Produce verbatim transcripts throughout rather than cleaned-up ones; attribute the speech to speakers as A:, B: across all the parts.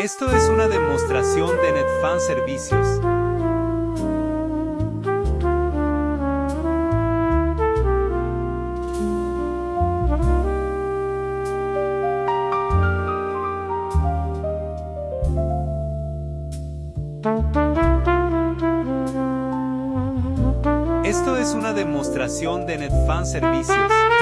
A: Esto es una demostración de Netfan Servicios. Esto es una demostración de Netfan Servicios.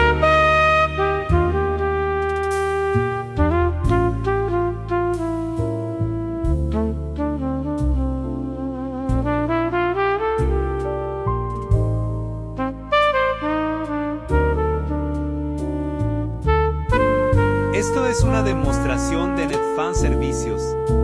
A: Esto es una demostración de Netfan Servicios.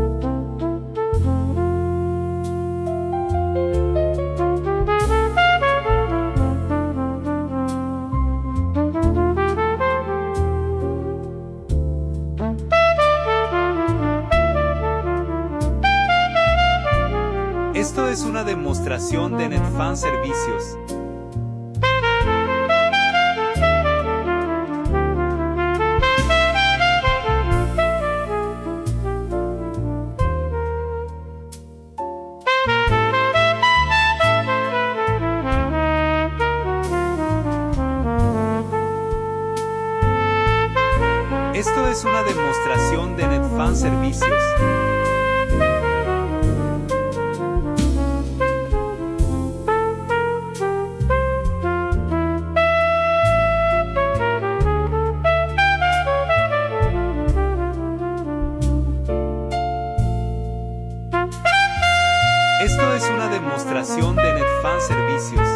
A: Esto es una demostración de Netfan Servicios. Esto es una demostración de Netfan Servicios. Esto es una demostración de Netfan Servicios.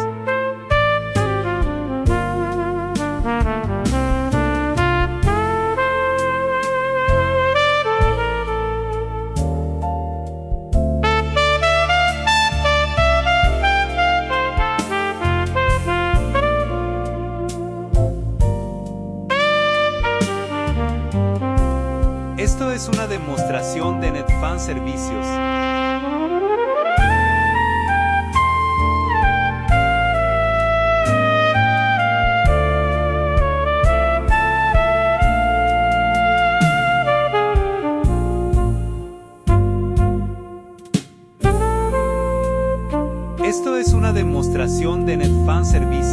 A: Esto es una demostración de Netfan Servicios. Esto es una demostración de Netfan Servicios.